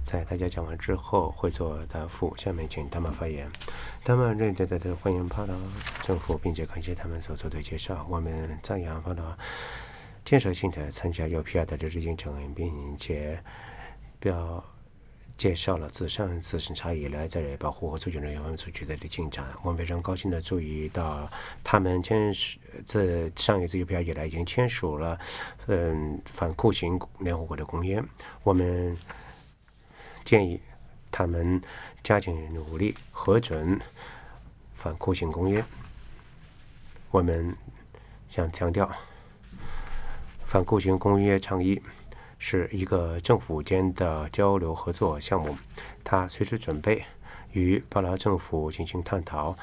在大家讲完之后会做答复。下面请他们发言。他们认真的欢迎巴劳政府，并且感谢他们所做的介绍。我们赞扬巴劳建设性的参加 UPR 的日进程，并且介绍了自上次审查以来在保护和促进人员方面所取得的进展。我们非常高兴地注意到，他们自上一次 UPR 以来已经签署了反酷刑联合国的公约。我们建议他们加紧努力核准反酷刑公约。我们想强调，反酷刑公约倡议是一个政府间的交流合作项目，它随时准备与巴劳政府进行探讨，